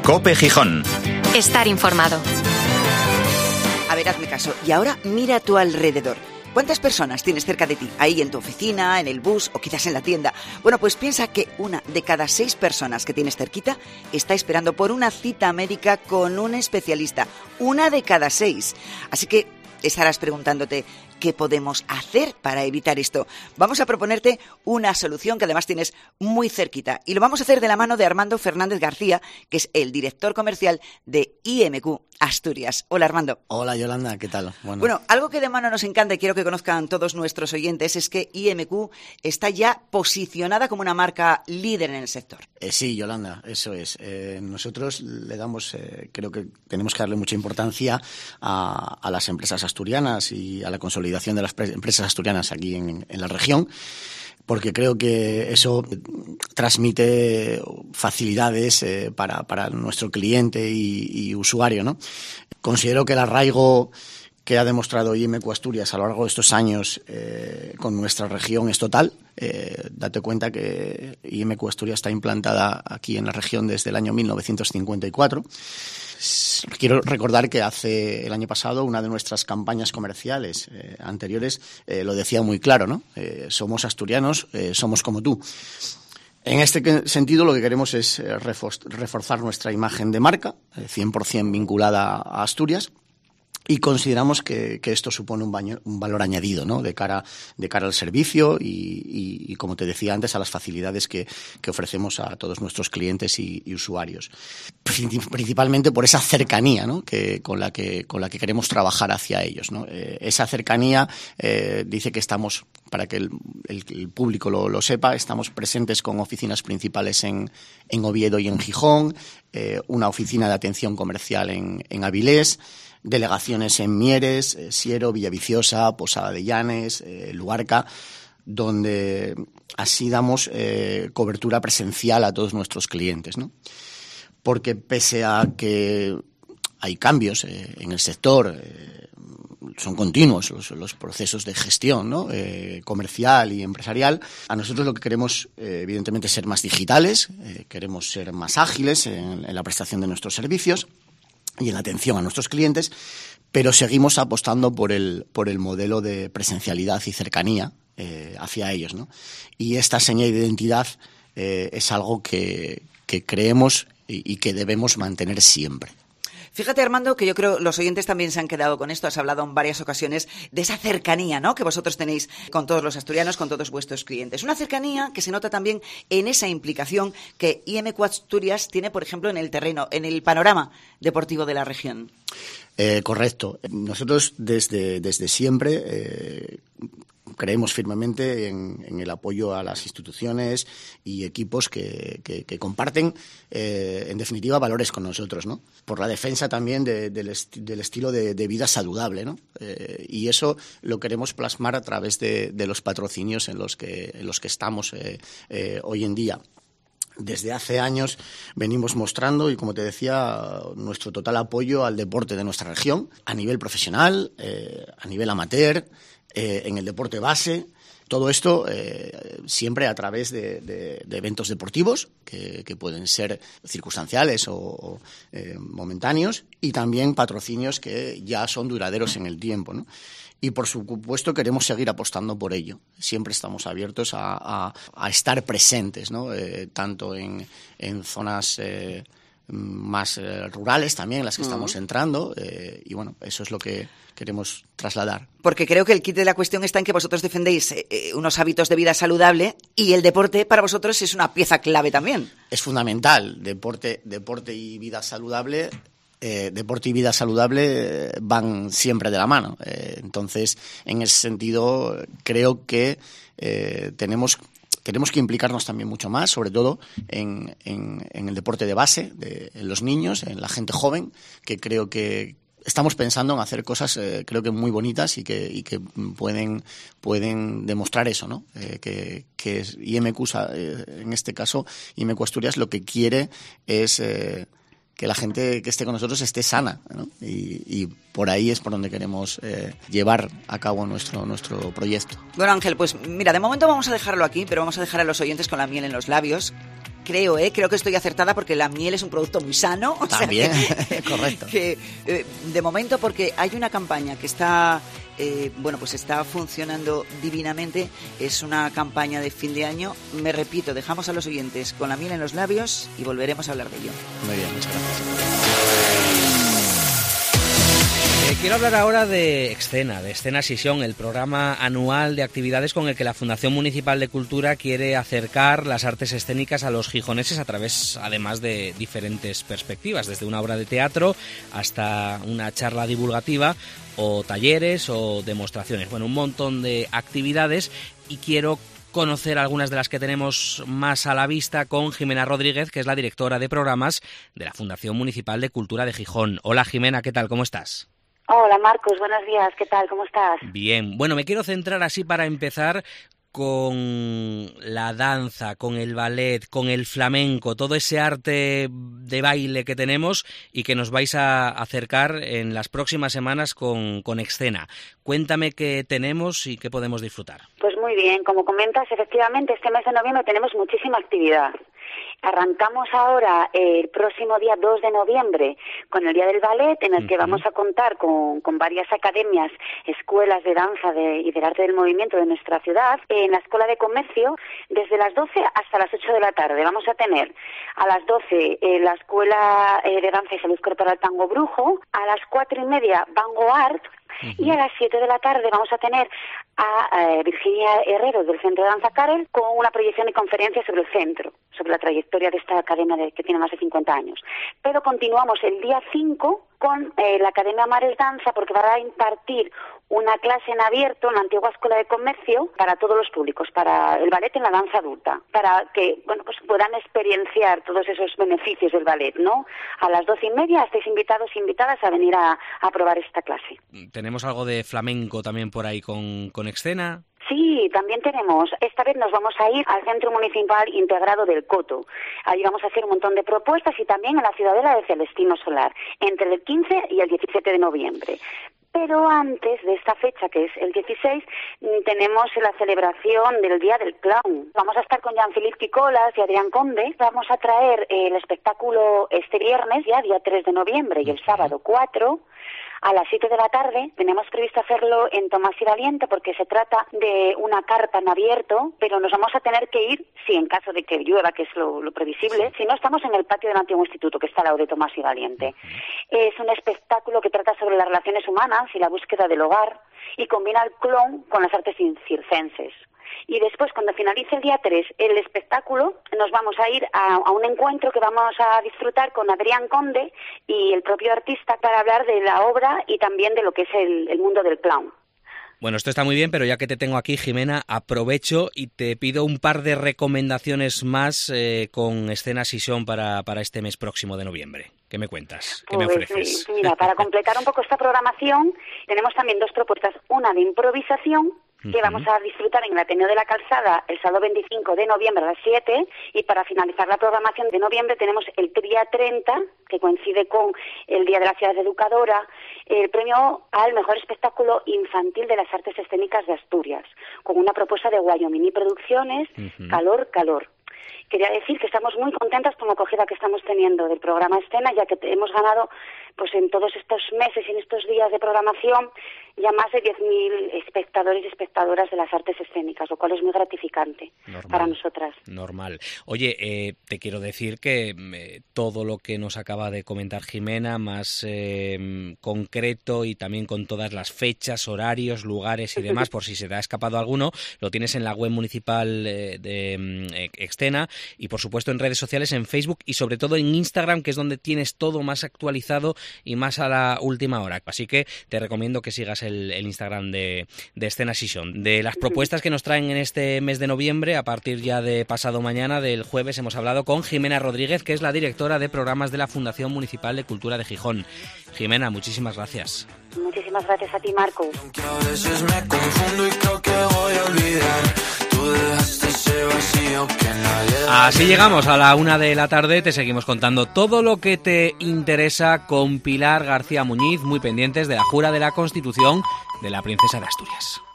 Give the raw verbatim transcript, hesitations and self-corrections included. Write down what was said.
COPE Gijón. Estar informado. A ver, hazme caso. Y ahora mira a tu alrededor. ¿Cuántas personas tienes cerca de ti? Ahí en tu oficina, en el bus o quizás en la tienda. Bueno, pues piensa que una de cada seis personas que tienes cerquita está esperando por una cita médica con un especialista. Una de cada seis. Así que estarás preguntándote, ¿qué podemos hacer para evitar esto? Vamos a proponerte una solución que además tienes muy cerquita. Y lo vamos a hacer de la mano de Armando Fernández García, que es el director comercial de I M Q Asturias. Hola, Armando. Hola, Yolanda, ¿qué tal? Bueno. bueno, algo que de mano nos encanta y quiero que conozcan todos nuestros oyentes es que I M Q está ya posicionada como una marca líder en el sector. Eh, sí, Yolanda, eso es. Eh, nosotros le damos, eh, creo que tenemos que darle mucha importancia a, a las empresas asturianas y a la consolidación de las pre- empresas asturianas aquí en, en la región, porque creo que eso transmite facilidades eh, para, para nuestro cliente y, y usuario, ¿no? Considero que el arraigo que ha demostrado I M Q Asturias a lo largo de estos años eh, con nuestra región es total. Eh, date cuenta que I M Q Asturias está implantada aquí en la región desde el año mil novecientos cincuenta y cuatro. Quiero recordar que hace el año pasado una de nuestras campañas comerciales eh, anteriores eh, lo decía muy claro, ¿no? Eh, somos asturianos, eh, somos como tú. En este sentido, lo que queremos es eh, reforzar nuestra imagen de marca, eh, cien por ciento vinculada a Asturias. Y consideramos que, que esto supone un, baño, un valor añadido, ¿no? de cara de cara al servicio y, y, y, como te decía antes, a las facilidades que, que ofrecemos a todos nuestros clientes y, y usuarios. Principalmente por esa cercanía, ¿no? que, con, la que, con la que queremos trabajar hacia ellos, ¿no? Eh, esa cercanía eh, dice que estamos, para que el, el, el público lo, lo sepa, estamos presentes con oficinas principales en, en Oviedo y en Gijón, eh, una oficina de atención comercial en, en Avilés, delegaciones en Mieres, eh, Siero, Villaviciosa, Posada de Llanes, eh, Luarca, donde así damos eh, cobertura presencial a todos nuestros clientes, ¿no? Porque pese a que hay cambios eh, en el sector, eh, son continuos los, los procesos de gestión, ¿no? eh, comercial y empresarial, a nosotros lo que queremos, eh, evidentemente, es ser más digitales, eh, queremos ser más ágiles en, en la prestación de nuestros servicios y en la atención a nuestros clientes, pero seguimos apostando por el, por el modelo de presencialidad y cercanía eh, hacia ellos, ¿no? Y esta seña de identidad eh, es algo que, que creemos y, y que debemos mantener siempre. Fíjate, Armando, que yo creo los oyentes también se han quedado con esto. Has hablado en varias ocasiones de esa cercanía, ¿no?, que vosotros tenéis con todos los asturianos, con todos vuestros clientes. Una cercanía que se nota también en esa implicación que I M Q Asturias tiene, por ejemplo, en el terreno, en el panorama deportivo de la región. Eh, correcto. Nosotros desde, desde siempre eh, creemos firmemente en, en el apoyo a las instituciones y equipos que, que, que comparten, eh, en definitiva, valores con nosotros, ¿no? Por la defensa también de, del, esti- del estilo de, de vida saludable, ¿no? Eh, y eso lo queremos plasmar a través de, de los patrocinios en los que, en los que estamos eh, eh, hoy en día. Desde hace años venimos mostrando, y como te decía, nuestro total apoyo al deporte de nuestra región, a nivel profesional, eh, a nivel amateur, eh, en el deporte base. Todo esto eh, siempre a través de, de, de eventos deportivos que, que pueden ser circunstanciales o, o eh, momentáneos, y también patrocinios que ya son duraderos en el tiempo, ¿no? Y, por supuesto, queremos seguir apostando por ello. Siempre estamos abiertos a, a, a estar presentes, ¿no? Eh, tanto en, en zonas eh, más eh, rurales también, en las que uh-huh. estamos entrando. Eh, y, bueno, eso es lo que queremos trasladar. Porque creo que el kit de la cuestión está en que vosotros defendéis eh, unos hábitos de vida saludable, y el deporte para vosotros es una pieza clave también. Es fundamental. Deporte, deporte y vida saludable... Eh, deporte y vida saludable eh, van siempre de la mano. Eh, entonces, en ese sentido, creo que eh, tenemos, tenemos que implicarnos también mucho más, sobre todo en, en, en el deporte de base, de, en los niños, en la gente joven, que creo que estamos pensando en hacer cosas, eh, creo que muy bonitas y que, y que pueden, pueden demostrar eso, ¿no? Eh, que, que I M Q, eh, en este caso, I M Q Asturias, lo que quiere es... Eh, que la gente que esté con nosotros esté sana, ¿no? Y, y por ahí es por donde queremos eh, llevar a cabo nuestro, nuestro proyecto. Bueno, Ángel, pues mira, de momento vamos a dejarlo aquí, pero vamos a dejar a los oyentes con la miel en los labios. Creo, ¿eh? Creo que estoy acertada porque la miel es un producto muy sano. O También, sea que, correcto. Que, eh, de momento, porque hay una campaña que está, eh, bueno, pues está funcionando divinamente. Es una campaña de fin de año. Me repito, dejamos a los oyentes con la miel en los labios y volveremos a hablar de ello. Muy bien, muchas gracias. Eh, quiero hablar ahora de Escena, de Escena Sisión, el programa anual de actividades con el que la Fundación Municipal de Cultura quiere acercar las artes escénicas a los gijoneses a través, además, de diferentes perspectivas, desde una obra de teatro hasta una charla divulgativa o talleres o demostraciones. Bueno, un montón de actividades, y quiero conocer algunas de las que tenemos más a la vista con Jimena Rodríguez, que es la directora de programas de la Fundación Municipal de Cultura de Gijón. Hola Jimena, ¿qué tal? ¿Cómo estás? Hola Marcos, buenos días, ¿qué tal? ¿Cómo estás? Bien, bueno, me quiero centrar así para empezar con la danza, con el ballet, con el flamenco, todo ese arte de baile que tenemos y que nos vais a acercar en las próximas semanas con, con Escena. Cuéntame qué tenemos y qué podemos disfrutar. Pues muy bien, como comentas, efectivamente este mes de noviembre tenemos muchísima actividad. Arrancamos ahora eh, el próximo día dos de noviembre con el Día del Ballet, en el que uh-huh. vamos a contar con, con varias academias, escuelas de danza de, y del arte del movimiento de nuestra ciudad. En la Escuela de Comercio, desde las doce hasta las ocho de la tarde. Vamos a tener a las doce eh, la Escuela eh, de Danza y Salud Corporal Tango Brujo, a las cuatro y media Bango Art, uh-huh. y a las siete de la tarde vamos a tener a eh, Virginia Herrero del Centro de Danza Karel con una proyección y conferencia sobre el centro, sobre la trayectoria de esta academia de, que tiene más de cincuenta años. Pero continuamos el día cinco con eh, la Academia Mares Danza, porque va a impartir una clase en abierto en la antigua Escuela de Comercio para todos los públicos, para el ballet en la danza adulta, para que bueno pues puedan experienciar todos esos beneficios del ballet, ¿no? A las doce y media estáis invitados e invitadas a venir a, a probar esta clase. ¿Tenemos algo de flamenco también por ahí con, con Escena? Sí, también tenemos. Esta vez nos vamos a ir al Centro Municipal Integrado del Coto. Ahí vamos a hacer un montón de propuestas, y también en la Ciudadela de Celestino Solar, entre el quince y el diecisiete de noviembre. Pero antes de esta fecha, que es el dieciséis, tenemos la celebración del Día del Clown. Vamos a estar con Jean-Philippe Picolas y Adrián Conde. Vamos a traer el espectáculo este viernes, ya día tres de noviembre, y el sábado cuatro, a las siete de la tarde. Tenemos previsto hacerlo en Tomás y Valiente, porque se trata de una carpa en abierto, pero nos vamos a tener que ir, si en caso de que llueva, que es lo, lo previsible, si no, estamos en el patio del antiguo instituto, que está al lado de Tomás y Valiente. Es un espectáculo que trata sobre las relaciones humanas y la búsqueda del hogar, y combina el clown con las artes circenses. Y después, cuando finalice el día tres, el espectáculo, nos vamos a ir a, a un encuentro que vamos a disfrutar con Adrián Conde y el propio artista, para hablar de la obra y también de lo que es el, el mundo del clown. Bueno, esto está muy bien, pero ya que te tengo aquí, Jimena, aprovecho y te pido un par de recomendaciones más eh, con Escena Sisión para, para este mes próximo de noviembre. ¿Qué me cuentas? ¿Qué pues, me ofreces? Sí, mira, para completar un poco esta programación, tenemos también dos propuestas. Una de improvisación, que vamos a disfrutar en el Ateneo de la Calzada el sábado veinticinco de noviembre a las siete, y para finalizar la programación de noviembre tenemos el día treinta, que coincide con el Día de la Ciudad Educadora, el premio al mejor espectáculo infantil de las artes escénicas de Asturias, con una propuesta de Wyoming Producciones, uh-huh. Calor, Calor. Quería decir que estamos muy contentas con la acogida que estamos teniendo del programa Escena, ya que hemos ganado, pues en todos estos meses y en estos días de programación, ya más de diez mil espectadores y espectadoras de las artes escénicas, lo cual es muy gratificante normal, para nosotras. Normal. Oye, eh, te quiero decir que eh, todo lo que nos acaba de comentar Jimena, más eh, concreto, y también con todas las fechas, horarios, lugares y demás, por si se te ha escapado alguno, lo tienes en la web municipal eh, de eh, Escena, y por supuesto en redes sociales, en Facebook y sobre todo en Instagram, que es donde tienes todo más actualizado y más a la última hora. Así que te recomiendo que sigas el, el Instagram de, de Escena Sisión. De las propuestas que nos traen en este mes de noviembre, a partir ya de pasado mañana, del jueves, hemos hablado con Jimena Rodríguez, que es la directora de programas de la Fundación Municipal de Cultura de Gijón. Jimena, muchísimas gracias. Muchísimas gracias a ti, Marco. A veces me confundo y creo que voy a olvidar. Tú dejaste ese vacío que nadie... Así llegamos a la una de la tarde. Te seguimos contando todo lo que te interesa con Pilar García Muñiz, muy pendientes de la jura de la Constitución de la Princesa de Asturias.